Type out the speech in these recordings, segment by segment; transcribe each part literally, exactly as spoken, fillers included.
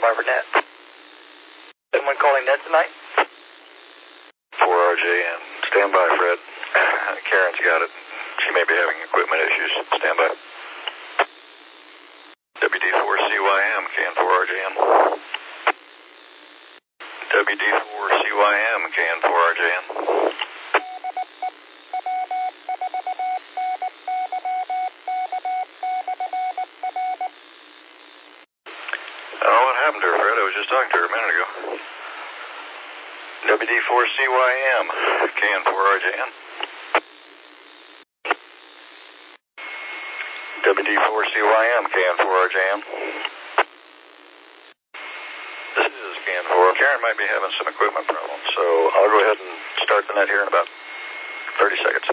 by for Ned. Someone calling Ned tonight? four R J N. Stand by, Fred. Karen's got it. She may be having equipment issues. Stand by. W D four C Y M, K N four R J N. W D four C Y M, K N four R J N. Oh, what happened to her, Fred? I was just talking to her a minute ago. W D four C Y M, K N four R J N. W D four C Y M, K N four R J N. This is K N four. Karen might be having some equipment problems, so I'll go ahead and start the net here in about thirty seconds.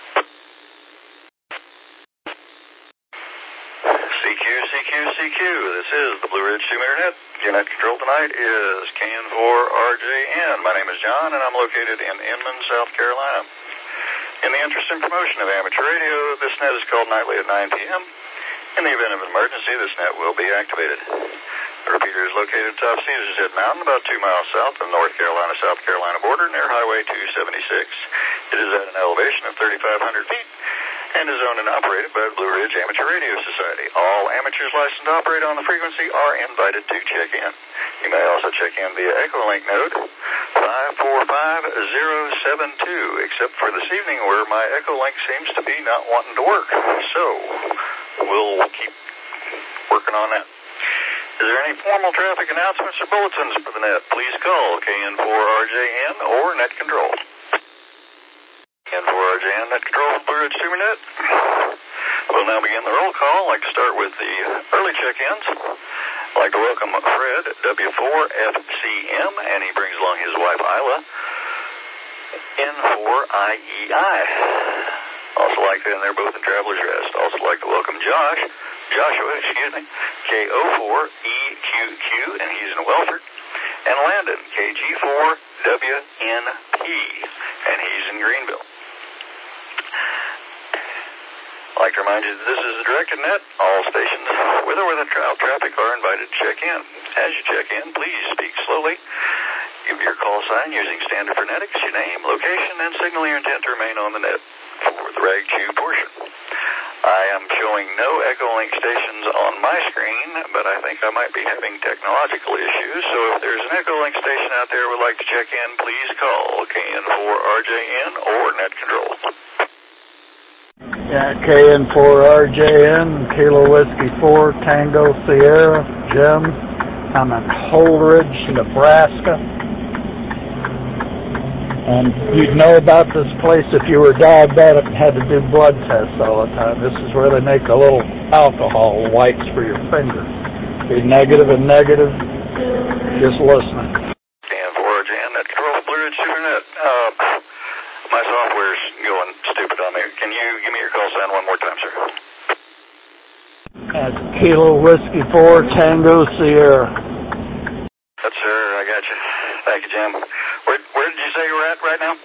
C Q, C Q, C Q. This is the Blue Ridge two-meter net. Your net control tonight is K N four R J N. My name is John, and I'm located in Inman, South Carolina. In the interest and promotion of amateur radio, this net is called nightly at nine P M In the event of an emergency, this net will be activated. The repeater is located atop Caesar's Head Mountain, about two miles south of the North Carolina-South Carolina border, near Highway two seventy-six. It is at an elevation of thirty-five hundred feet and is owned and operated by the Blue Ridge Amateur Radio Society. All amateurs licensed to operate on the frequency are invited to check in. You may also check in via Echolink node five four five zero seven two, except for this evening where my Echolink seems to be not wanting to work. So, we'll keep working on that. Is there any formal traffic announcements or bulletins for the net? Please call K N four R J N or Net Control. K N four R J N, Net Control, Blue Ridge two-meter net. We'll now begin the roll call. I'd like to start with the early check-ins. I'd like to welcome Fred, W four F C M, and he brings along his wife, Isla, N four I E I. Also like that, and they're both in Traveler's Rest. Also like to welcome Josh, Joshua, excuse me, K O four E Q Q, and he's in Welford. And Landon, K G four W N P, and he's in Greenville. I'd like to remind you that this is a directed net. All stations with or without tra- traffic are invited to check in. As you check in, please speak slowly. Give your call sign using standard phonetics, your name, location, and signal your intent to remain on the net for the rag chew portion. I am showing no Echolink stations on my screen, but I think I might be having technological issues, so if there's an Echolink station out there who would like to check in, please call K N four R J N or Net Control. Yeah, K N four R J N, Kilo Whiskey four, Tango Sierra, Jim. I'm in Holdridge, Nebraska. And you'd know about this place if you were diabetic and had to do blood tests all the time. This is where they make a little alcohol wipes for your finger. Be negative and negative, just listening. K N four R J N, Net Control, Blue Ridge two-meter net. Uh, my software's going stupid on me. Can you give me your call sign one more time, sir? At Kilo Whiskey four, Tango Sierra. Yes, sir. I got you. Thank you, Jim. Where, where did you say you were at right now?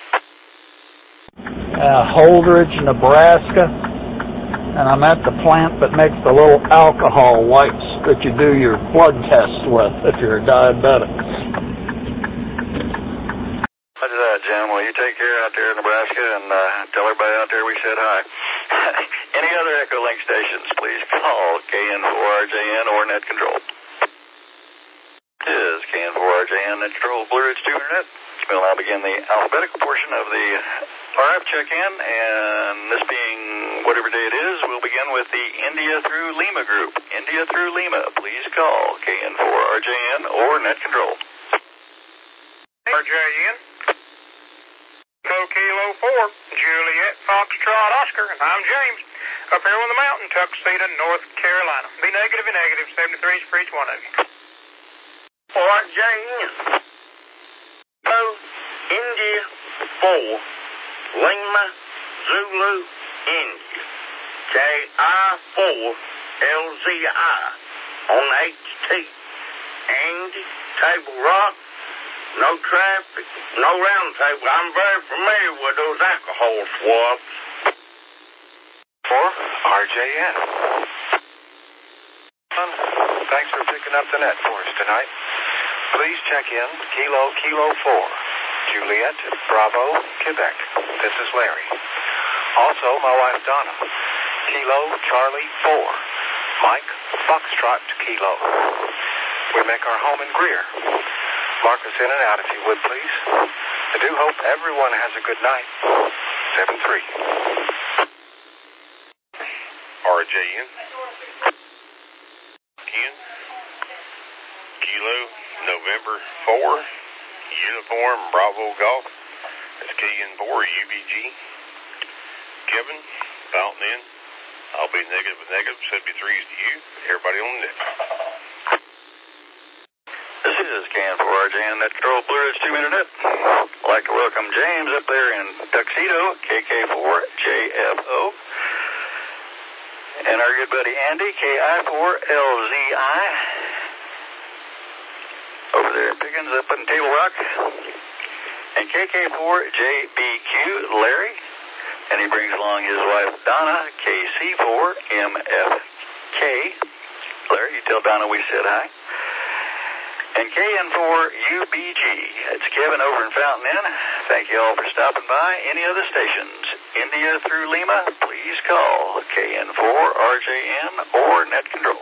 Uh, Holdridge, Nebraska. And I'm at the plant that makes the little alcohol wipes that you do your blood tests with if you're a diabetic. Roger that, Jim. Well, you take care out there in Nebraska and uh, tell everybody out there we said hi. Any other Echolink stations, please call K N four R J N or Net Control. This is K N four R J N, Net Control, Blue Ridge two-meter net. We'll now begin the alphabetical portion of the R F check-in, and this being whatever day it is, we'll begin with the India through Lima group. India through Lima, please call K N four R J N or Net Control. R J N, Go Kilo four, Juliet Foxtrot Oscar, and I'm James, up here on the mountain, Tuxedo, North Carolina. Be negative and negative, seventy-threes for each one of you. R J N, Go India four, Lima Zulu India, K I four L Z I on H T, Andy, Table Rock, no traffic, no round table. I'm very familiar with those alcohol swabs. For R J N. Thanks for picking up the net for us tonight. Please check in Kilo Kilo four, Juliet Bravo, Quebec. This is Larry. Also, my wife Donna, Kilo Charlie four, Mike Foxtrot Kilo. We make our home in Greer. Mark us in and out if you would, please. I do hope everyone has a good night. seven three. R J N. Ken. Kilo November four, Uniform Bravo Golf. That's K N four U B G. Kevin, Fountain Inn. I'll be negative with negative, so it'd be threes to you. Everybody on the net. This is Can four R J N Net Control Blue Ridge two meter net. I'd like to welcome James up there in Tuxedo, K K four J F O. And our good buddy Andy, K I four L Z I. Over there in Pickens up in Table Rock. And K K four J B Q, Larry. And he brings along his wife Donna, K C four M F K. Larry, you tell Donna we said hi. And K N four U B G. It's Kevin over in Fountain Inn. Thank you all for stopping by. Any other stations? India through Lima, please call K N four R J N or Net Control.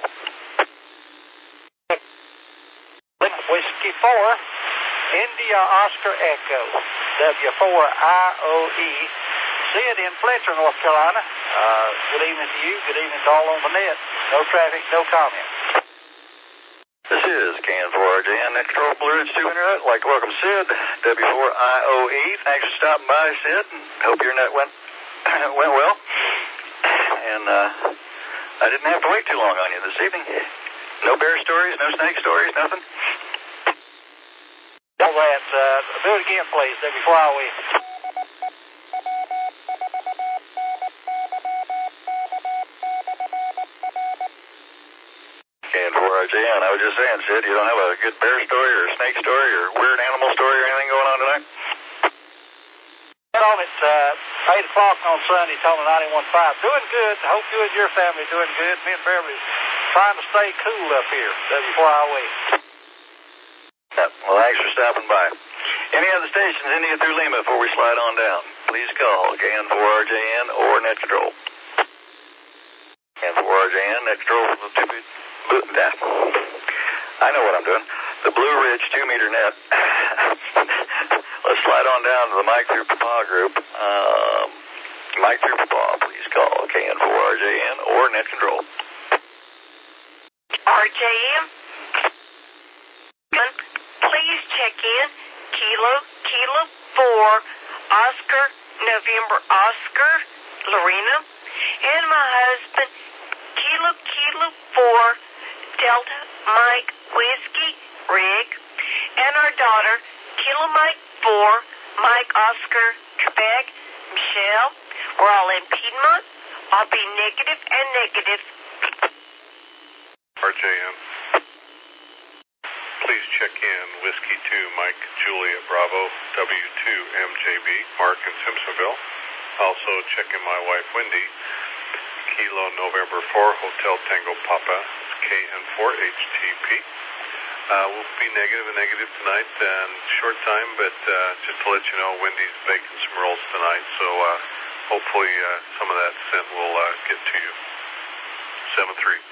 Whiskey four, India Oscar Echo, W four I O E. Sid in Fletcher, North Carolina. Uh, good evening to you. Good evening to all on the net. No traffic, no comment. This is K N four R J N, Net Control Blue Ridge two Internet. I'd like to welcome Sid, W four I O E. Thanks for stopping by, Sid, and hope your net went went well. And uh, I didn't have to wait too long on you this evening. No bear stories, no snake stories, nothing? All that. Uh, do it again, please, W four I O E. K N four R J N, I was just saying, Sid, you don't have a good bear story or a snake story or weird animal story or anything going on tonight? Got on at uh, eight o'clock on Sunday, told me ninety-one point five. Doing good. I hope you and your family doing good. Me and Beverly trying to stay cool up here, W four I O E. Yep. Well, thanks for stopping by. Any other stations, India through Lima, before we slide on down? Please call K N four R J N or Net Control. K N four R J N, Net Control. I know what I'm doing. The Blue Ridge two meter net. Let's slide on down to the Mike through Papa group. Um, Mike through Papa, please call K N four R J N or Net Control. R J M, please check in Kilo Kilo four Oscar November Oscar Lorena and my husband Kilo Kilo four Delta Mike Whiskey Rick and our daughter Kilo Mike four Mike Oscar Quebec Michelle. We're all in Piedmont. I'll be negative and negative. R J M. Please check in Whiskey two Mike Juliet Bravo W two M J B Mark in Simpsonville. Also check in my wife Wendy. Kilo November four Hotel Tango Papa K N four H T P. Uh, we'll be negative and negative tonight and short time, but uh, just to let you know, Wendy's baking some rolls tonight, so uh, hopefully uh, some of that scent will uh, get to you. seven three.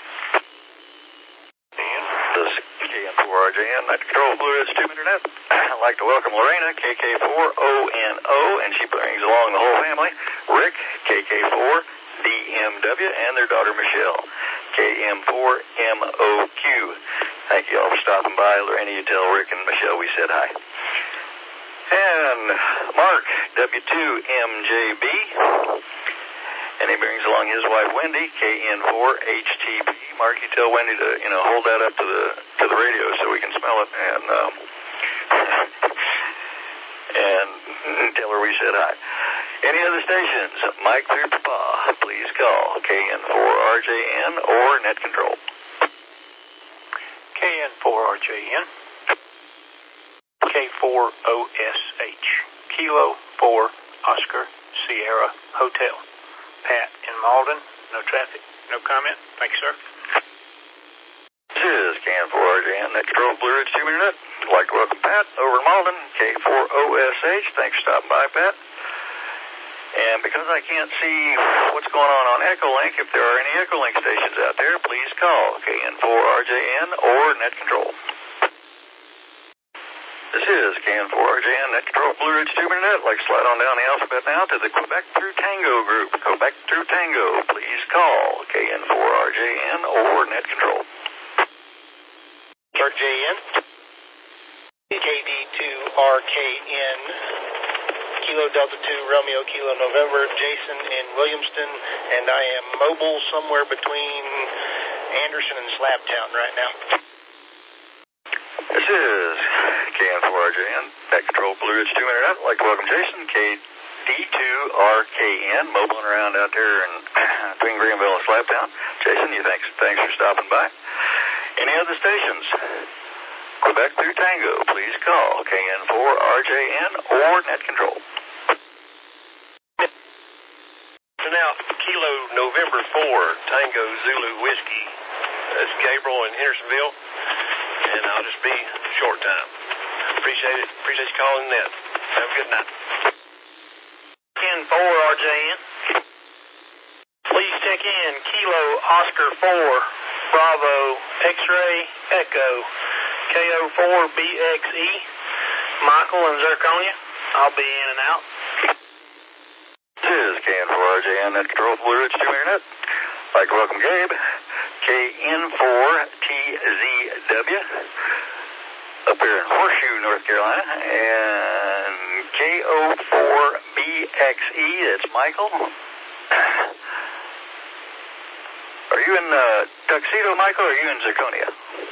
This is K N four R J N, Net Control Blue Ridge two meter net. I'd like to welcome Lorena, K K four O N O, and she brings along the whole family. Rick, K K four D M W, and their daughter Michelle, K M four M O Q. Thank you all for stopping by. Lorena, you tell Rick and Michelle we said hi. And Mark, W two M J B. And he brings along his wife Wendy, K N four H T P. Mark, you tell Wendy to, you know, hold that up to the to the radio so we can smell it, and um, and tell her we said hi. Any other stations? Mike through Papa, please call K N four R J N or Net Control. K N four R J N. K four O S H. Kilo four Oscar Sierra Hotel. Pat in Malden. No traffic. No comment. Thank you, sir. This is Can four R J N, Net Control Blue Ridge two meter net. I'd like to welcome Pat over in Malden, K four O S H. Thanks for stopping by, Pat. And because I can't see what's going on on Echolink, if there are any Echolink stations out there, please call K N four R J N or Net Control. This is K N four R J N, Net Control Blue Ridge two meter net. I'd like to slide on down the alphabet now to the Quebec Through Tango group. Quebec Through Tango, please call K N four R J N or Net Control. R J N, K D two R K N, Kilo Delta two Romeo Kilo November, Jason in Williamston, and I am mobile somewhere between Anderson and Slabtown right now. This is K N four R J N, Net Control Blue Ridge two meter net. I'd like to welcome Jason, K D two R K N, mobiling around out there in between Greenville and Slabtown. Jason, you thanks, thanks for stopping by. Any other stations? Quebec Through Tango, please call K N four R J N or Net Control. So now, Kilo November four, Tango Zulu Whiskey. That's Gabriel in Hendersonville, and I'll just be short time. Appreciate it. Appreciate you calling in. Have a good night. K N four R J N. Please check in Kilo Oscar four, Bravo X-Ray Echo, K O four B X E, Michael in Zirconia. I'll be in and out. This is K N four R J N, Net Control Blue Ridge two meter net. I'd like to welcome Gabe, K N four T Z W, up here in Horseshoe, North Carolina, and K O four B X E, that's Michael. Are you in uh, Tuxedo, Michael, or are you in Zirconia?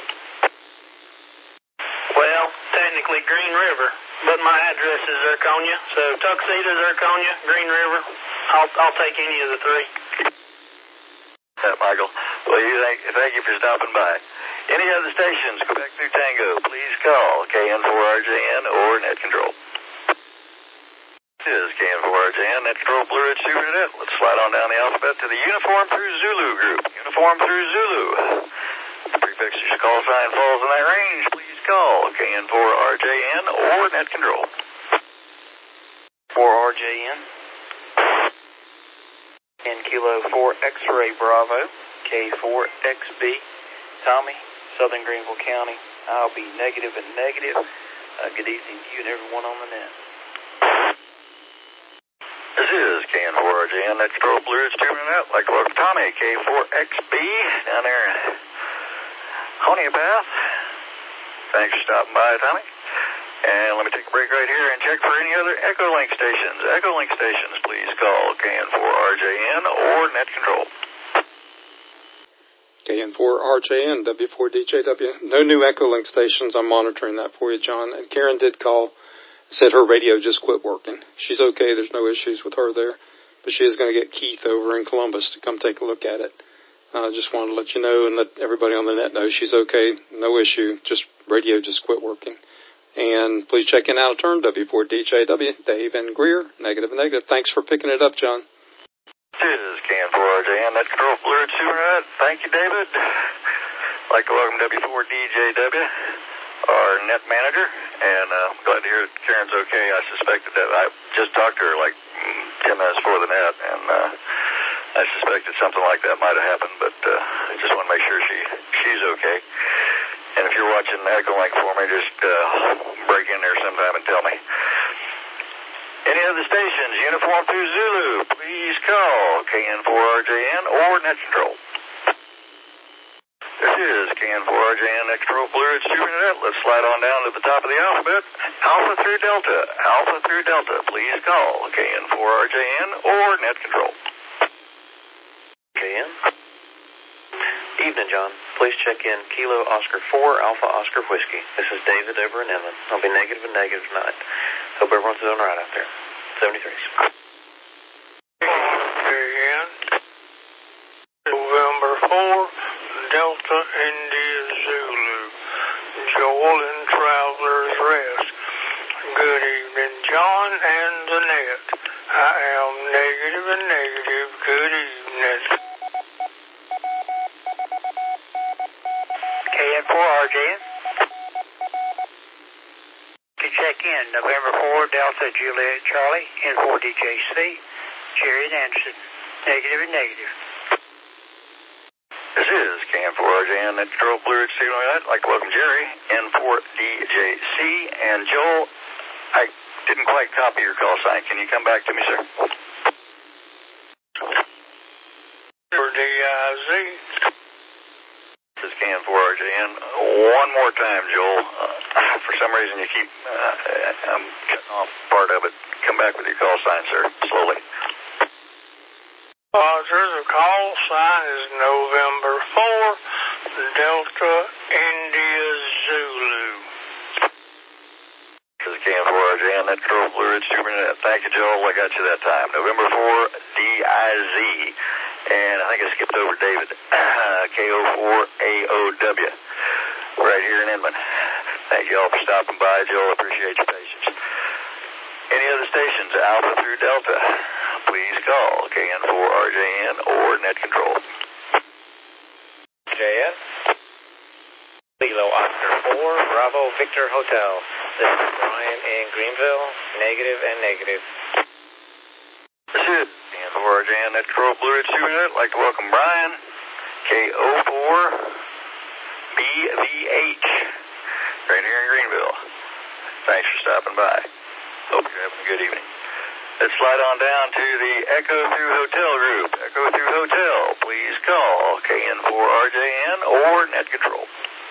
Well, technically Green River, but my address is Zirconia, so Tuxedo, Zirconia, Green River. I'll I'll take any of the three. Uh, Michael, well, you thank, thank you for stopping by. Any other stations, Quebec Through Tango, please call K N four R J N or Net Control. This is K N four R J N, Net Control Blue Ridge two meter net. Let's slide on down the alphabet to the Uniform Through Zulu group. Uniform Through Zulu. The prefix to your call sign falls in that range. Please call K N four R J N or Net Control. four R J N. And Kilo four X-Ray Bravo, K four X B, Tommy, Southern Greenville County. I'll be negative and negative. Uh, good evening to you and everyone on the net. This is K N four R J N, Net Control Blue Ridge two meter net. I'd like to welcome Tommy, K four X B, down there in Honeypath. Thanks for stopping by, Tommy. And let me take a break right here and check for any other Echolink stations. Echolink stations, please call K N four R J N or Net Control. K N four R J N, W four D J W. No new Echolink stations. I'm monitoring that for you, John. And Karen did call, said her radio just quit working. She's okay. There's no issues with her there. But she is going to get Keith over in Columbus to come take a look at it. I uh, just wanted to let you know and let everybody on the net know she's okay. No issue. Just radio just quit working. And please check in out of turn, W four D J W, Dave and Greer, negative and negative. Thanks for picking it up, John. This is K N four R J N, Net Control Blue Ridge two meter net. Thank you, David. I'd like to welcome W four D J W, our net manager, and uh, I'm glad to hear that Karen's okay. I suspected that. I just talked to her like ten minutes before the net, and uh, I suspected something like that might have happened, but uh, I just want to make sure she she's okay. And if you're watching Echolink for me, just uh, break in there sometime and tell me. Any other stations, Uniform Through Zulu, please call K N four R J N or Net Control. This is K N four R J N, Net Control Blue Ridge two meter net. Let's slide on down to the top of the alphabet. Alpha through Delta, Alpha through Delta, please call K N four R J N or Net Control. K N. Evening, John. Please check in Kilo Oscar four Alpha Oscar Whiskey. This is David over in Inland. I'll be negative and negative tonight. Hope everyone's doing all right out there. seventy-three. November four, Delta India Zulu, Joel in Traveler's Rest. Good evening, John and the net. I am negative and negative. Good evening. K N four R J N. To check in, November four, Delta Juliet Charlie, N four D J C, Jerry and Anderson. Negative and negative. This is K N four R J N, Net Control Blue Ridge Signal. I'd like to welcome Jerry, N four D J C, and Joel. I didn't quite copy your call sign. Can you come back to me, sir? For D I Z. This is K N four R J N. One more time, Joel. Uh, for some reason, you keep, uh, I'm cutting off part of it. Come back with your call sign, sir, slowly. Uh, sir, the call sign is November four, Delta India Zulu. This is K N four R J N, Net Control Blue Ridge two minute. Thank you, Joel. I got you that time. November four, D I Z. And I think I skipped over David. K O four A O W. Right here in Inman. Thank you all for stopping by, Joel. Appreciate your patience. Any other stations, Alpha through Delta, please call K N four R J N or Net Control. J N. Kilo Oscar four, Bravo Victor Hotel. This is Brian in Greenville. Negative and negative. This is K N four R J N, Net Control Blue Ridge two minute. I'd like to welcome Brian, K O four B V H, right here in Greenville. Thanks for stopping by. Hope you're having a good evening. Let's slide on down to the Echo Through Hotel group. Echo Through Hotel, please call K N four R J N or Net Control.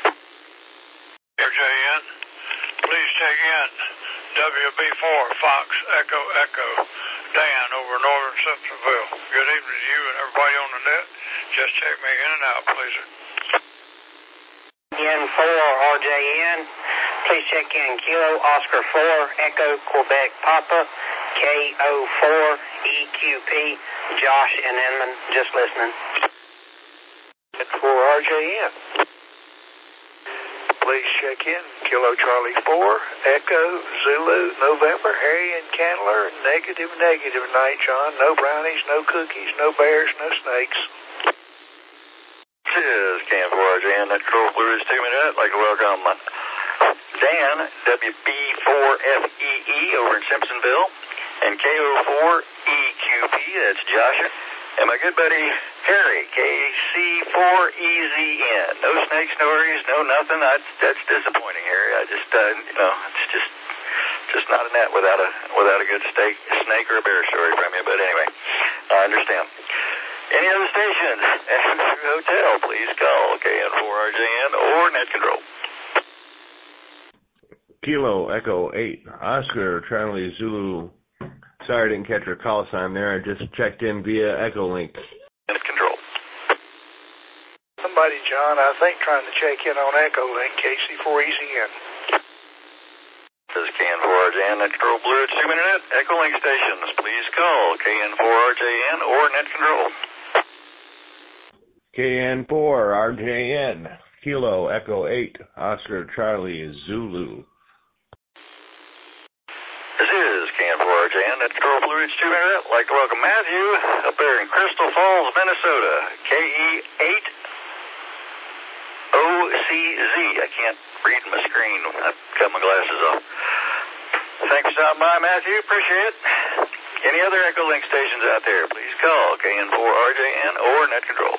R J N, please check in. W B four Fox Echo Echo. Dan over Northern Simpsonville. Good evening to you and everybody on the net. Just check me in and out, please, sir. N four R J N, please check in Kilo Oscar four Echo Quebec Papa, K O four E Q P, Josh and Inman, just listening. N four R J N, please check in Kilo Charlie four Echo Zulu November, Harry and Candler, negative negative night, John. No brownies, no cookies, no bears, no snakes. This is K N four R J N, Net Control Blue Ridge two minute. I'd like to welcome Dan, W B four F E E over in Simpsonville, and K O four E Q P, that's Joshua, and my good buddy Harry, K C four E Z N. No snakes, no worries, no nothing. I, that's disappointing, Harry. I just, uh, you know, it's just just not a net without a without a good steak, snake or a bear story from you. But anyway, I understand. Any other stations? Hotel, please call K N four R J N or Net Control. Kilo Echo eight, Oscar Charlie Zulu. Sorry I didn't catch your call sign there. I just checked in via Echo Link. Net Control. Somebody, John, I think trying to check in on Echo Link, K C four E Z N. This is K N four R J N, Net Control Blue Ridge two minute. Echo Link stations, please call K N four R J N or Net Control. K N four R J N, Kilo Echo eight, Oscar Charlie Zulu. This is K N four R J N, Net Control Blue Ridge two minute. I'd like to welcome Matthew up there in Crystal Falls, Minnesota. K E eight O C Z. I can't read my screen. I've got my glasses off. Thanks for stopping by, Matthew. Appreciate it. Any other Echo Link stations out there, please call K N four R J N or Net Control.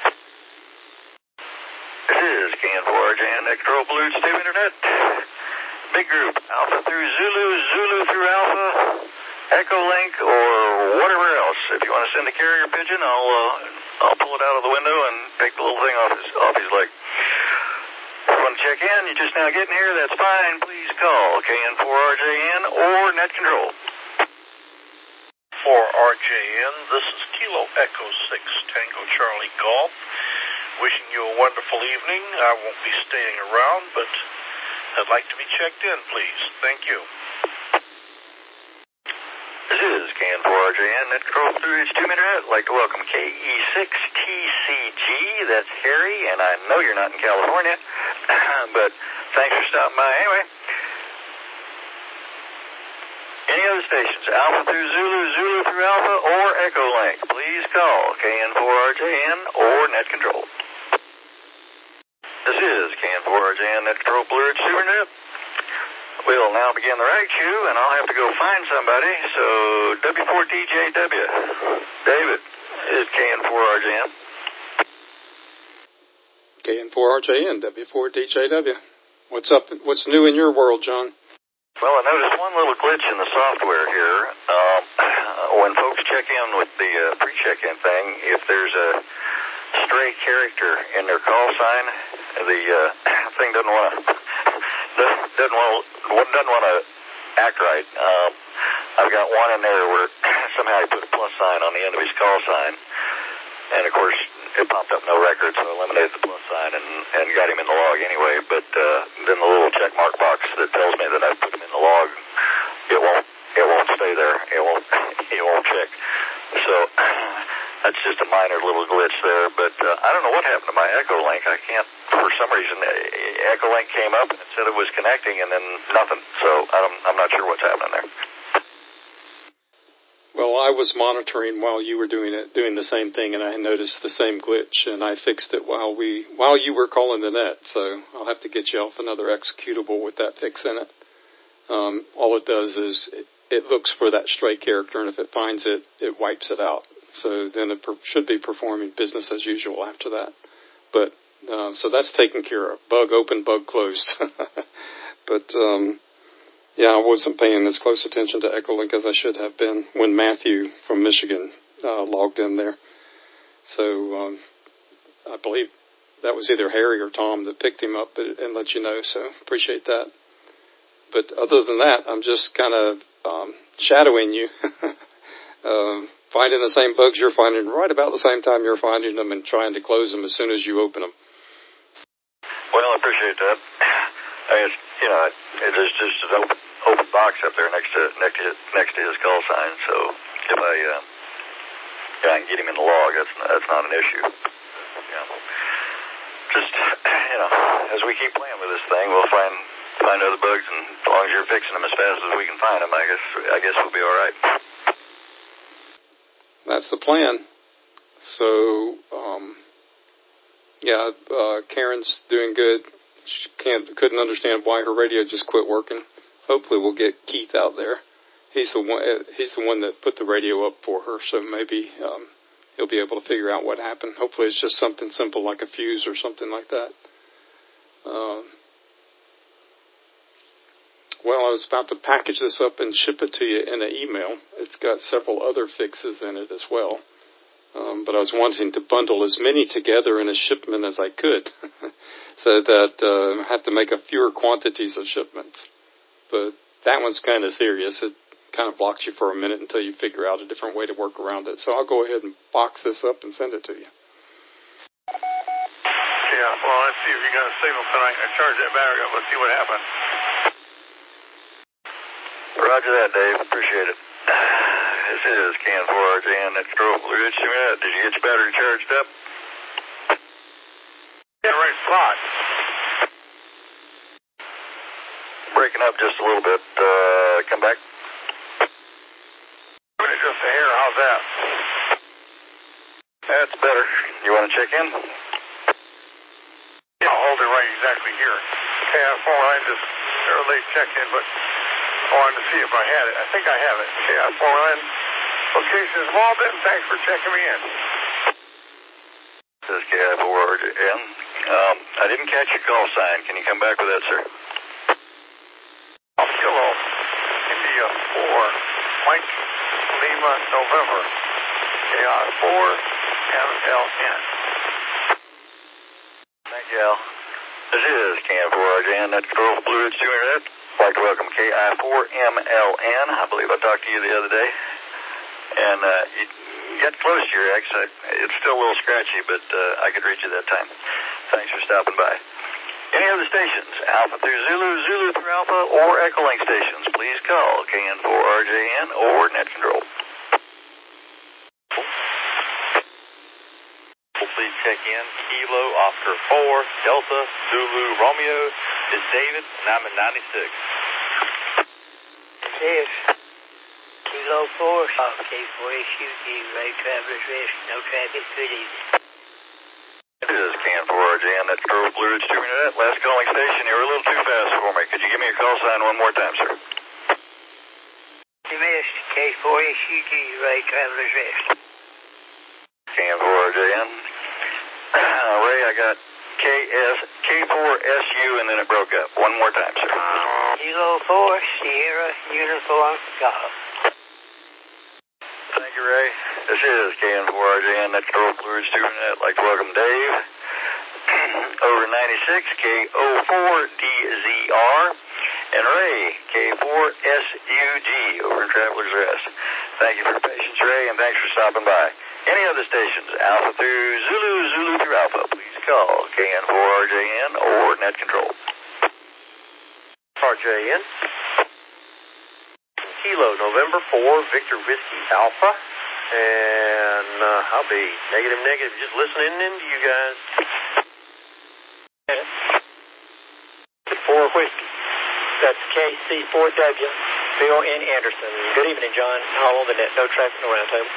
This is K N four R J N, Net Control Blue Ridge two Internet. Big group, Alpha through Zulu, Zulu through Alpha, Echo Link, or whatever else. If you want to send a carrier pigeon, I'll uh, I'll pull it out of the window and take the little thing off his off his leg. If you want to check in, you're just now getting here, that's fine. Please call K N four R J N or Net Control. For R J N, this is Kilo Echo six Tango Charlie Golf. Wishing you a wonderful evening. I won't be staying around, but I'd like to be checked in, please. Thank you. This is K N four R J N, Net Control Blue Ridge two minute. I'd like to welcome K E six T C G. That's Harry, and I know you're not in California, but thanks for stopping by anyway. Any other stations, Alpha through Zulu, Zulu through Alpha, or Echo Link, please call K N four R J N or Net Control. This is K N four R J N, Net Control Blue Ridge SuperNet. We'll now begin the right queue, and I'll have to go find somebody. So W four D J W. David, is K N four R J N. K N four R J N, W four D J W. What's up? What's new in your world, John? Well, I noticed one little glitch in the software here. Um, when folks check in with the uh, pre-check-in thing, if there's a stray character in their call sign, the uh, thing doesn't want to doesn't want doesn't want to act right. Um, I've got one in there where somehow he put a plus sign on the end of his call sign, and of course it popped up no record, so I eliminated the plus sign and, and got him in the log anyway. But uh, then the little check mark box that tells me that I put him in the log, it won't it won't stay there. It won't it won't check. So that's just a minor little glitch there. But uh, I don't know what happened to my Echolink. I can't, for some reason, Echolink came up and it said it was connecting and then nothing. So I'm I'm not sure what's happening there. Well, I was monitoring while you were doing it, doing the same thing, and I noticed the same glitch, and I fixed it while we while you were calling the net. So I'll have to get you off another executable with that fix in it. Um, all it does is it, it looks for that stray character, and if it finds it, it wipes it out. So then it per, should be performing business as usual after that. But uh, so that's taken care of. Bug open, bug closed. But um, yeah, I wasn't paying as close attention to Echolink as I should have been when Matthew from Michigan uh, logged in there. So um, I believe that was either Harry or Tom that picked him up and let you know. So appreciate that. But other than that, I'm just kind of um, shadowing you, um, finding the same bugs you're finding right about the same time you're finding them and trying to close them as soon as you open them. Well, I appreciate that. I mean, it's, you know, it, there's just an open, open box up there next to next to, next to his call sign. So if I, uh, yeah, I can get him in the log, that's that's not an issue. Yeah. Just, you know, as we keep playing with this thing, we'll find find other bugs, and as long as you're fixing them as fast as we can find them, I guess I guess we'll be all right. That's the plan. So, um, yeah, uh, Karen's doing good. She can't couldn't understand why her radio just quit working. Hopefully, we'll get Keith out there. He's the one. He's the one that put the radio up for her. So maybe um, he'll be able to figure out what happened. Hopefully, it's just something simple like a fuse or something like that. Um, well, I was about to package this up and ship it to you in an email. It's got several other fixes in it as well. Um, but I was wanting to bundle as many together in a shipment as I could so that uh, I have to make a fewer quantities of shipments. But that one's kind of serious. It kind of blocks you for a minute until you figure out a different way to work around it. So I'll go ahead and box this up and send it to you. Yeah, well, let's see if you got a signal tonight. I charge that battery up. Let's see what happens. Roger that, Dave. Appreciate it. This is K N four R J N, Net Control Blue Ridge. Did you get your battery charged up? Yeah, right spot. Breaking up just a little bit. Uh, come back. Just a hair. How's that? That's better. You want to check in? Yeah, I'll hold it right exactly here. K N four, I just early check in, but I wanted to see if I had it. I think I have it. K N four nine, location is Walden. Thanks for checking me in. This is K N four R J N. Um, I didn't catch your call sign. Can you come back with that, sir? Kilo, India four, Mike, Lima, November. K I four, M L N. Thank you, Al. This is K N four R J N, Net Control Blue Ridge Internet. I'd like to welcome K I four M L N. I believe I talked to you the other day. And uh, you got close to your X. It's still a little scratchy, but uh, I could reach you that time. Thanks for stopping by. Any other stations, Alpha through Zulu, Zulu through Alpha, or Echolink stations, please call K N four R J N or Net Control. Please check in. Kilo, Oscar four, Delta, Zulu, Romeo. It's David, and I'm at ninety-six. This Kilo four, K four issue, the road travelers risk, no traffic, good evening. It is K N four R J N, that's Control Blue Ridge two minute. Last calling station, you were a little too fast for me. Could you give me your call sign one more time, sir? You missed K four S U G, Ray Traveler's Rest. K N four R J N. Uh, Ray, I got K S, K four S U, and then it broke up. One more time, sir. Kilo four, Sierra, Uniform, Golf. Thank you, Ray. This is K N four R J N, that's Control Blue Ridge two minute. I'd like to welcome Dave. Over ninety-six, K zero four D Z R. And Ray, K four S U G, over in Traveler's Rest. Thank you for your patience, Ray, and thanks for stopping by. Any other stations, Alpha through Zulu, Zulu through Alpha, please call K N four R J N or Net Control. R J N. Kilo November four, Victor Whiskey Alpha. And uh, I'll be negative, negative, just listening in to you guys. four Whiskey. That's K C four W, Bill N. Anderson. Good evening, John. All on the net, no traffic, no roundtable.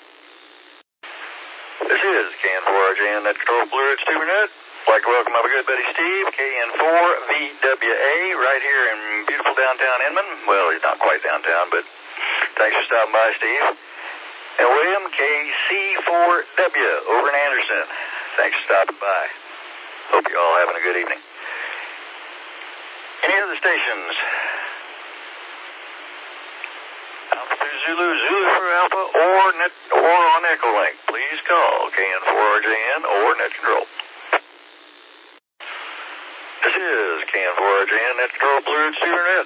This is K N four R J N, that's Control Blue Ridge two minute. I'd like to welcome my good buddy Steve, K N four V W A, right here in beautiful downtown Inman. Well, he's not quite downtown, but thanks for stopping by, Steve. And William, K C four W, over in Anderson. Thanks for stopping by. Hope you're all having a good evening. Any other stations? Alpha through Zulu, Zulu through Alpha, or net, or on Echolink. Please call K N four R J N or Net Control. This is K N four R J N, Net Control Blue Ridge two minute.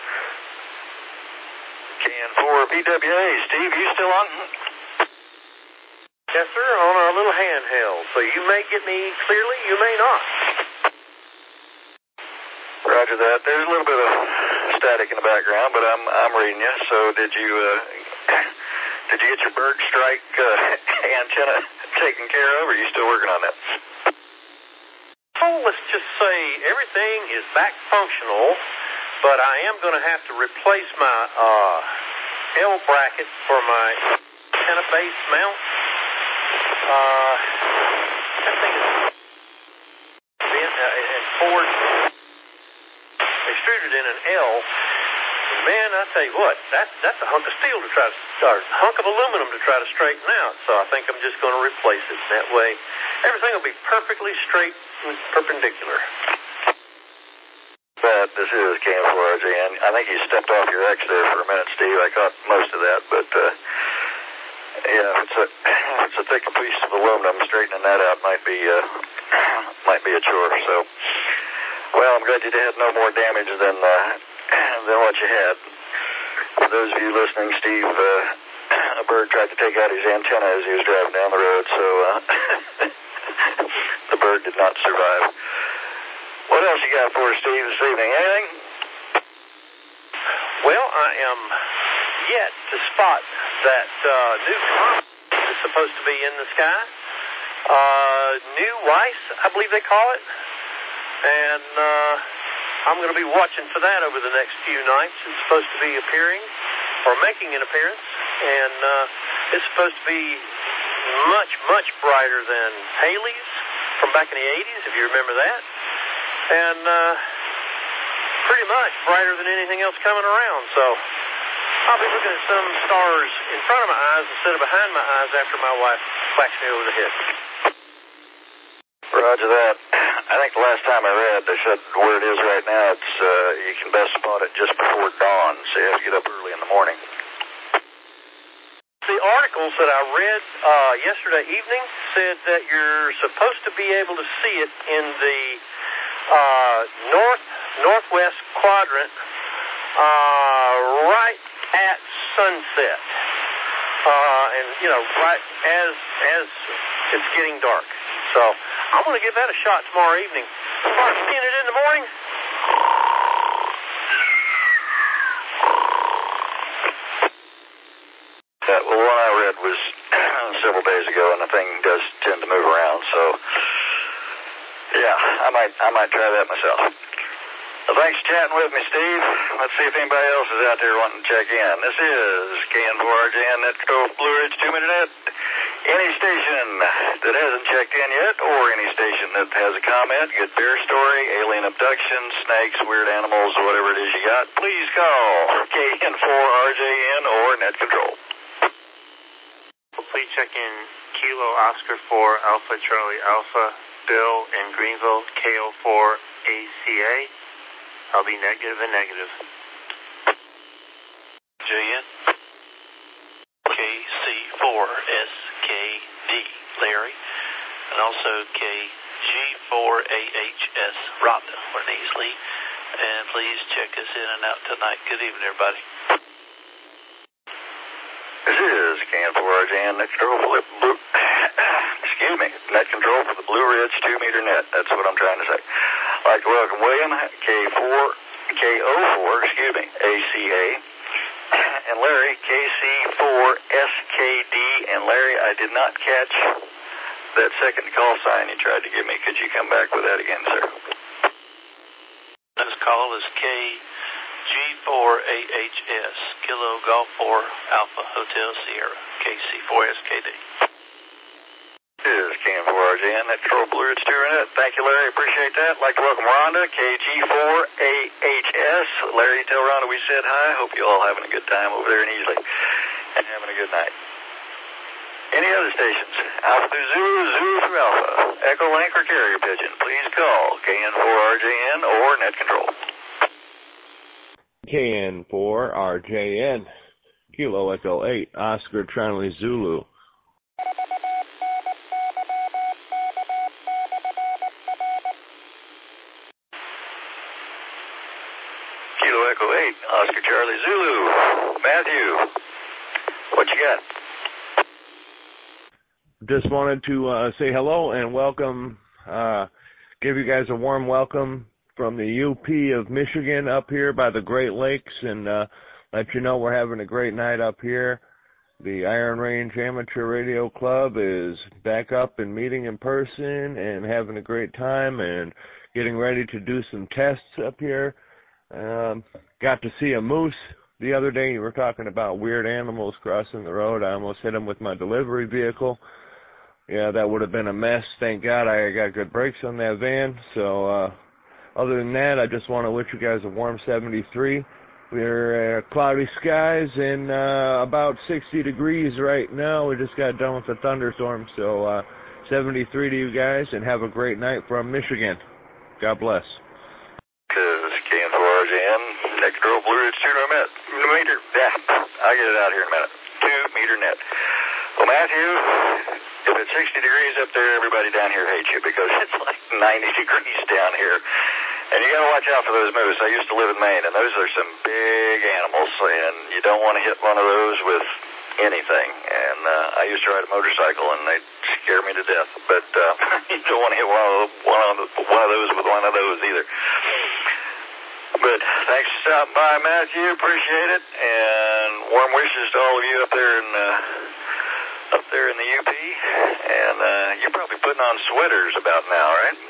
K N four V W A, Steve, you still on? Yes, sir, on our little handheld. So you may get me clearly, you may not. Roger that. There's a little bit of static in the background, but I'm I'm reading you. So did you uh, did you get your bird strike uh, antenna taken care of, or are you still working on that? Oh, let's just say everything is back functional, but I am going to have to replace my uh, L bracket for my antenna base mount. Uh, that thing is bent uh, and forward. Extruded in an L, and man, I tell you what, that, that's a hunk of steel to try to, or a hunk of aluminum to try to straighten out, so I think I'm just going to replace it. That way, everything will be perfectly straight and perpendicular. But this is K N four R J N. I think you stepped off your X there for a minute, Steve. I caught most of that, but, uh, yeah, if it's a, if it's a thick piece of aluminum, straightening that out might be, uh, might be a chore, so... Well, I'm glad you had no more damage than uh, than what you had. For those of you listening, Steve, uh, a bird tried to take out his antenna as he was driving down the road, so uh, the bird did not survive. What else you got for us, Steve, this evening? Anything? Well, I am yet to spot that uh, new comet is supposed to be in the sky. Uh, new Weiss, I believe they call it. And uh, I'm going to be watching for that over the next few nights. It's supposed to be appearing, or making an appearance, and uh, it's supposed to be much, much brighter than Halley's from back in the eighties, if you remember that, and uh, pretty much brighter than anything else coming around. So I'll be looking at some stars in front of my eyes instead of behind my eyes after my wife whacks me over the head. Roger that. I think the last time I read, they said where it is right now, it's uh, you can best spot it just before dawn, so you have to get up early in the morning. The articles that I read uh, yesterday evening said that you're supposed to be able to see it in the uh, north northwest quadrant uh, right at sunset, uh, and you know right as as it's getting dark. So I'm going to give that a shot tomorrow evening. Start seeing it in the morning. Yeah, well, the one I read was several days ago, and the thing does tend to move around. So, yeah, I might I might try that myself. Well, thanks for chatting with me, Steve. Let's see if anybody else is out there wanting to check in. This is K N four R J N, Net Control Blue Ridge two minute net. Any station that hasn't checked in yet, or any station that has a comment, good bear story, alien abduction, snakes, weird animals, whatever it is you got, please call K N four R J N or Net Control. Please check in Kilo Oscar four Alpha Charlie Alpha, Bill in Greenville, K O four A C A. I'll be negative and negative. J N, K C four S K D, Larry, and also K G four A H S, Rhonda, or Neasley. And please check us in and out tonight. Good evening, everybody. This is K N four R J N, Net Control for the Blue, excuse me, Net Control for the Blue Ridge two meter net. That's what I'm trying to say. I'd like to welcome William, K four, K O four, excuse me, A C A, and Larry, K C four S K D. And Larry, I did not catch that second call sign you tried to give me. Could you come back with that again, sir? This call is K G four A H S, Kilo Golf four Alpha Hotel Sierra, K C four S K D. This is K N four R J N, Net Control Blue Ridge two Net. Thank you, Larry. Appreciate that. I'd like to welcome Rhonda, K G four A H S. Larry, tell Rhonda we said hi. Hope you all having a good time over there in Easley and having a good night. Any other stations? Alpha through Zulu, Zulu through Alpha, Echo Link or Carrier Pigeon, please call K N four R J N or Net Control. K N four R J N, Kilo Echo eight, Oscar Charlie Zulu. Kilo Echo eight, Oscar Charlie Zulu. Matthew, what you got? Just wanted to uh, say hello and welcome, uh, give you guys a warm welcome from the U P of Michigan up here by the Great Lakes, and uh, let you know we're having a great night up here. The Iron Range Amateur Radio Club is back up and meeting in person and having a great time and getting ready to do some tests up here. Um, got to see a moose the other day. You were talking about weird animals crossing the road. I almost hit them with my delivery vehicle. Yeah, that would have been a mess. Thank God I got good brakes on that van. So, uh, other than that, I just want to wish you guys a warm seventy-three. We're uh, cloudy skies and uh, about sixty degrees right now. We just got done with a thunderstorm. So, uh, seventy-three to you guys, and have a great night from Michigan. God bless. Cause K N four R J N, Net Control Blue Ridge two net. Meter, yeah, I'll get it out here in a minute. Two meter net. Well, Matthew, if it's sixty degrees up there, everybody down here hates you because it's like ninety degrees down here. And you got to watch out for those moose. I used to live in Maine, and those are some big animals, and you don't want to hit one of those with anything. And uh, I used to ride a motorcycle, and they'd scare me to death. But uh, you don't want to hit one of, one, of the, one of those with one of those either. But thanks for stopping by, Matthew. Appreciate it. And warm wishes to all of you up there in uh, up there in the U P. And uh, you're probably putting on sweaters about now, right?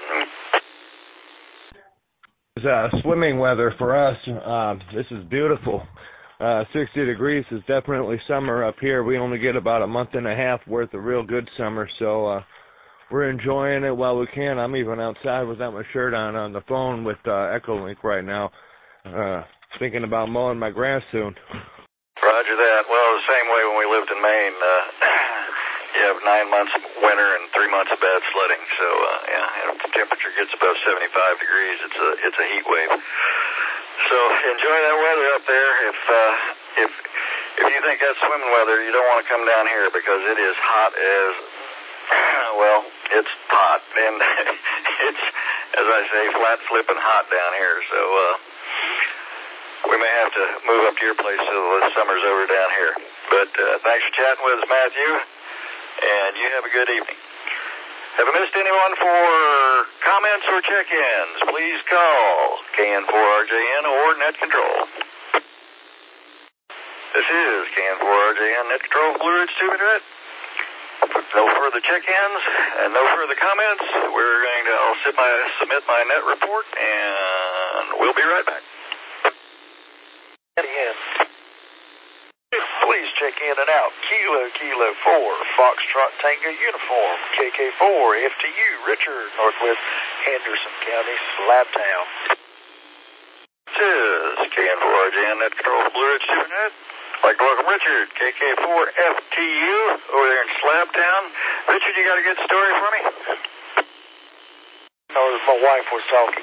It's uh, swimming weather for us. Uh, this is beautiful. Uh, sixty degrees is definitely summer up here. We only get about a month and a half worth of real good summer, so uh, we're enjoying it while we can. I'm even outside without my shirt on on the phone with uh, Echolink right now, uh, thinking about mowing my grass soon. Roger that. Well, the same way when we lived in Maine, uh, you have nine months of winter and three months of bad sledding. So, uh, yeah, if the temperature gets above seventy-five degrees, it's a it's a heat wave. So enjoy that weather up there. If uh, if if you think that's swimming weather, you don't want to come down here because it is hot as well. It's hot, and it's, as I say, flat flipping hot down here. So uh, we may have to move up to your place so the summer's over down here. But uh, thanks for chatting with us, Matthew, and you have a good evening. Have I missed anyone for comments or check-ins? Please call K N four R J N or Net Control. This is K N four R J N, Net Control, Blue Ridge two Net. No further check-ins and no further comments. We're going to, I'll sit my, submit my net report, and we'll be right back. Again. Please check in and out. Kilo, Kilo four, Foxtrot Tango Uniform, K K four, F T U, Richard, Northwest Henderson County, Slabtown. This is K N four R J N, Net Control Blue Ridge Supernet. I'd like to welcome Richard, K K four F T U, over there in Slabtown. Richard, you got a good story for me? No, my wife was talking.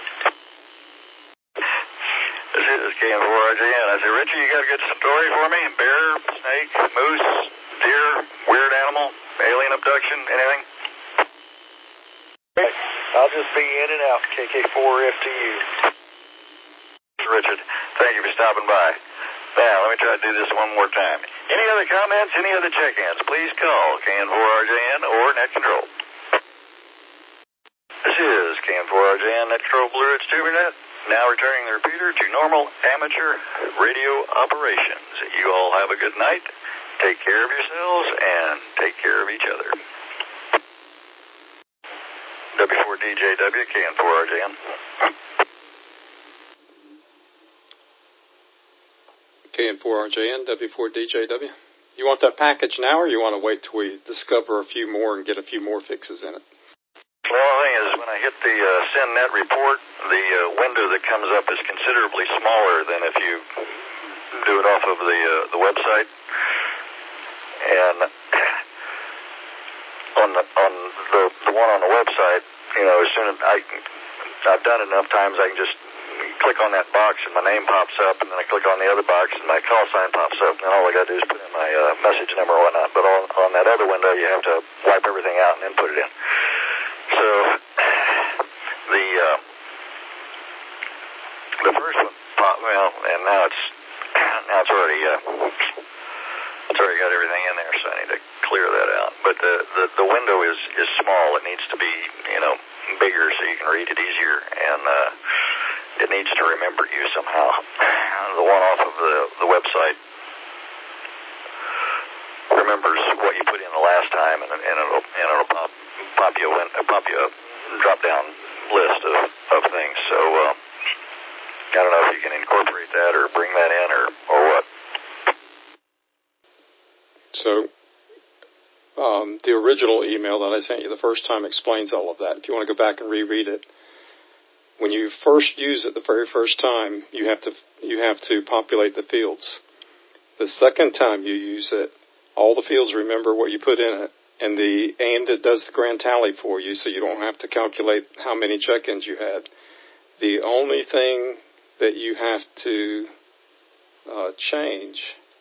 This is K N four R J N. I said, Richard, you got a good story for me? Bear, snake, moose, deer, weird animal, alien abduction, anything? I'll just be in and out, K K four F T U. Richard, thank you for stopping by. Now, let me try to do this one more time. Any other comments, any other check-ins, please call K N four R J N or Net Control. This is K N four R J N, Net Control Blue Ridge Tubernet. Now returning the repeater to normal amateur radio operations. You all have a good night. Take care of yourselves and take care of each other. W four D J W, K N four R J N. K N four R J N, W four D J W. You want that package now, or you want to wait till we discover a few more and get a few more fixes in it? Well, the thing is, when I hit the uh, send net report, the uh, window that comes up is considerably smaller than if you do it off of the uh, the website. And on the on the the one on the website, you know, as soon as I I've done it enough times, I can just click on that box and my name pops up, and then I click on the other box and my call sign pops up, and all I got to do is put in my uh, message number or whatnot. But on on that other window, you have to wipe everything out and then put it in. So the uh, the first one, well, and now it's now it's already uh, it's already got everything in there, so I need to clear that out. But the the, the window is, is small. It needs to be, you know, bigger so you can read it easier, and uh, it needs to remember you somehow. The one off of the the website remembers what you put in the last time, and, and it'll and it'll pop pop you a pop you a drop down list of, of things. So uh, I don't know if you can incorporate that or bring that in or or what. So um, the original email that I sent you the first time explains all of that. If you want to go back and reread it, when you first use it the very first time, you have to you have to populate the fields. The second time you use it, all the fields remember what you put in it, and the and it does the grand tally for you, so you don't have to calculate how many check-ins you had. The only thing that you have to uh, change,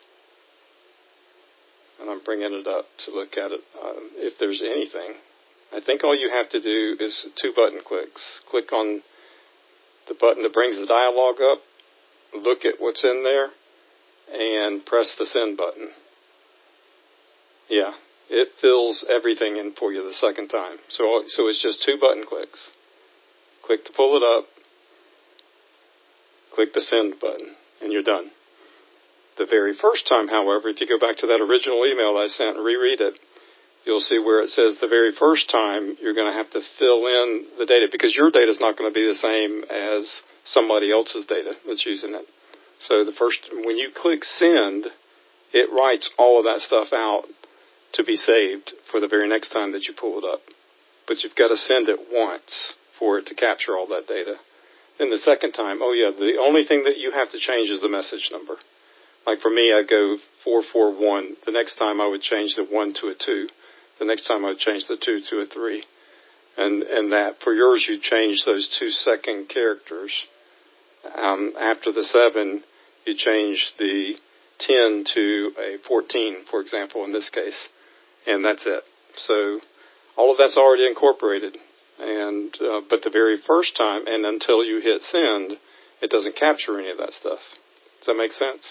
and I'm bringing it up to look at it, um, if there's anything, I think all you have to do is two button clicks. Click on the button that brings the dialog up, look at what's in there, and press the send button. Yeah, it fills everything in for you the second time. So, so it's just two button clicks. Click to pull it up, click the send button, and you're done. The very first time, however, if you go back to that original email I sent and reread it, you'll see where it says the very first time you're going to have to fill in the data, because your data is not going to be the same as somebody else's data that's using it. So the first, when you click send, it writes all of that stuff out to be saved for the very next time that you pull it up. But you've got to send it once for it to capture all that data. Then the second time, oh yeah, the only thing that you have to change is the message number. Like for me, I go four four one. The next time I would change the one to a two. The next time I would change the two to a three. And and that, for yours, you change those two second characters. Um, after the seven, you change the ten to a fourteen, for example, in this case. And that's it. So all of that's already incorporated. And uh, but the very first time, and until you hit send, it doesn't capture any of that stuff. Does that make sense?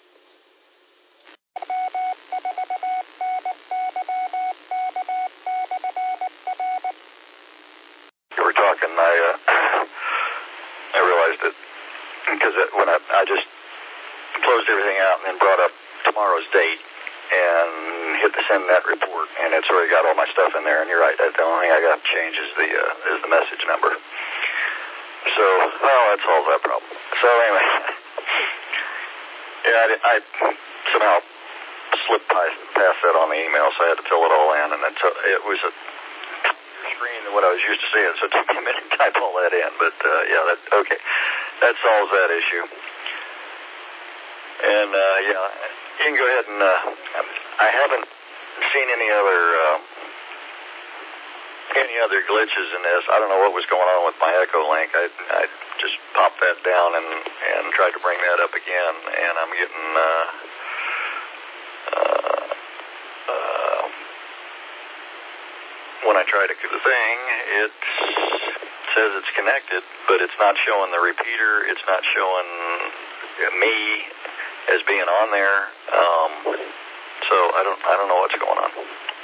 You were talking, I uh, I realized that because when I, I just closed everything out and then brought up tomorrow's date and hit the send net report, and it's already got all my stuff in there. And you're right, the only thing I got to change is the uh, is the message number. So, well, that solves that problem. So anyway, yeah, I, I somehow slipped past that on the email, so I had to fill it all in, and it's a, it was a screen than what I was used to seeing, so it took me a minute to type all that in. But uh, yeah, that okay, that solves that issue. And uh, yeah, you can go ahead and uh, I haven't seen any other uh, any other glitches in this. I don't know what was going on with my Echolink. I I just popped that down and and tried to bring that up again, and I'm getting. Uh, uh, uh, when I try to do the thing, it says it's connected, but it's not showing the repeater. It's not showing me as being on there. Um, so I don't I don't know what's going on.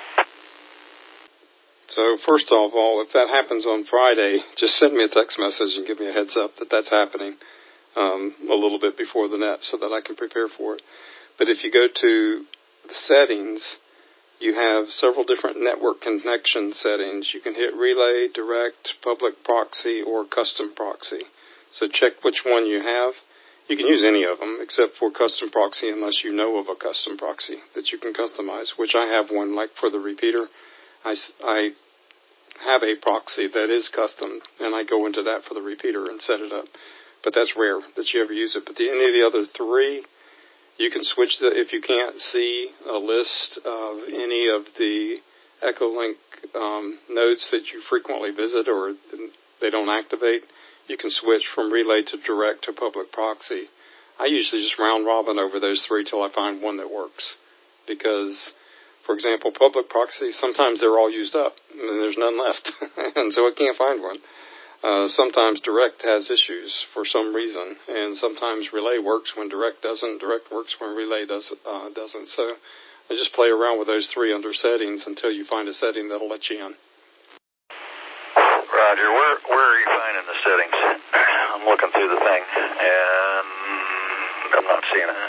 So first of all, if that happens on Friday, just send me a text message and give me a heads up that that's happening um, a little bit before the net so that I can prepare for it. But if you go to the settings, you have several different network connection settings. You can hit relay, direct, public proxy, or custom proxy. So check which one you have. You can use any of them except for custom proxy unless you know of a custom proxy that you can customize, which I have one like for the repeater. I, I have a proxy that is custom, and I go into that for the repeater and set it up. But that's rare that you ever use it. But the, any of the other three, you can switch the, if you can't see a list of any of the Echolink um, nodes that you frequently visit or they don't activate, you can switch from relay to direct to public proxy. I usually just round robin over those three till I find one that works. Because, for example, public proxy, sometimes they're all used up and there's none left. And so I can't find one. Uh, sometimes direct has issues for some reason, and sometimes relay works when direct doesn't, direct works when relay does, uh, doesn't. So I just play around with those three under settings until you find a setting that'll let you in. Roger. Where, where are you finding the settings? I'm looking through the thing, and I'm not seeing it.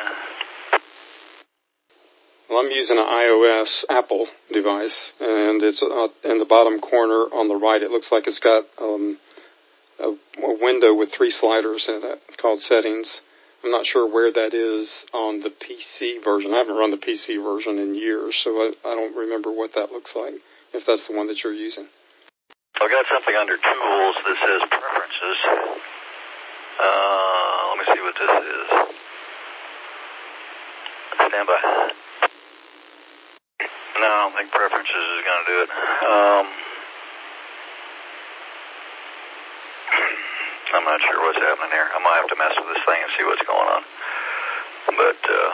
Well, I'm using an iOS Apple device, and it's uh, in the bottom corner on the right. It looks like it's got um, a, a window with three sliders in it called Settings. I'm not sure where that is on the P C version. I haven't run the P C version in years, so I, I don't remember what that looks like, if that's the one that you're using. I've got something under Tools that says Preferences. Uh, let me see what this is. Stand by. No, I don't think Preferences is going to do it. Um, I'm not sure what's happening here. I might have to mess with this thing and see what's going on. But, uh,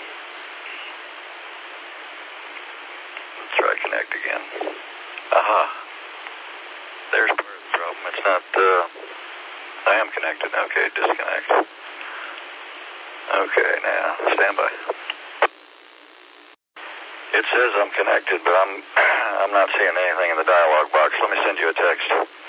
let's try connect again. Aha. There's part of the problem. It's not, uh, I am connected. Okay, disconnect. Okay, now, stand by. It says I'm connected, but I'm I'm not seeing anything in the dialog box. Let me send you a text.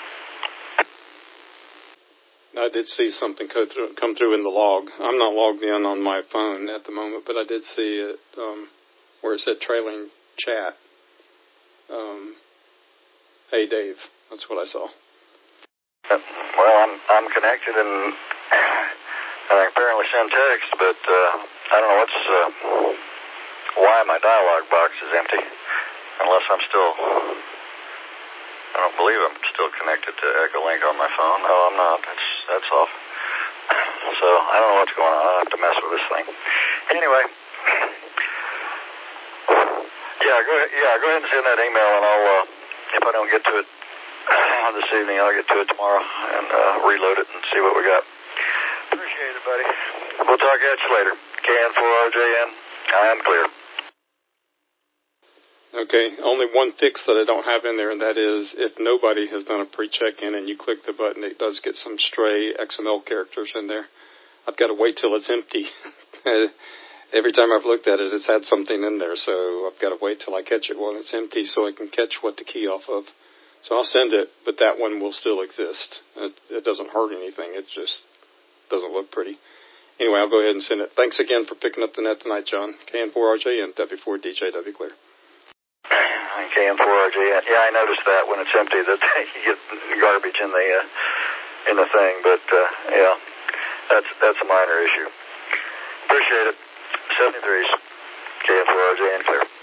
I did see something come through, come through in the log. I'm not logged in on my phone at the moment, but I did see it um, where it said trailing chat. Um, hey, Dave. That's what I saw. Well, I'm I'm connected and I can apparently send text, but uh, I don't know what's uh, why my dialog box is empty. Unless I'm still, I don't believe I'm still connected to Echolink on my phone. No, I'm not. That's that's off. So I don't know what's going on. I'll have to mess with this thing. Anyway, yeah, go ahead. Yeah, go ahead and send that email, and I'll uh, if I don't get to it this evening, I'll get to it tomorrow and uh, reload it and see what we got. Appreciate it, buddy. We'll talk at you later. K N four R J N, I am clear. Okay, only one fix that I don't have in there, and that is if nobody has done a pre-check-in and you click the button, it does get some stray X M L characters in there. I've got to wait till it's empty. Every time I've looked at it, it's had something in there, so I've got to wait till I catch it when it's empty so I can catch what to key off of. So I'll send it, but that one will still exist. It, it doesn't hurt anything. It just doesn't look pretty. Anyway, I'll go ahead and send it. Thanks again for picking up the net tonight, John. K N four R J and W four D J W Clear. K N four R J N. Yeah, I noticed that when it's empty that you get garbage in the uh, in the thing, but uh, yeah, that's that's a minor issue. Appreciate it. seventy-threes. K K N four R J and clear.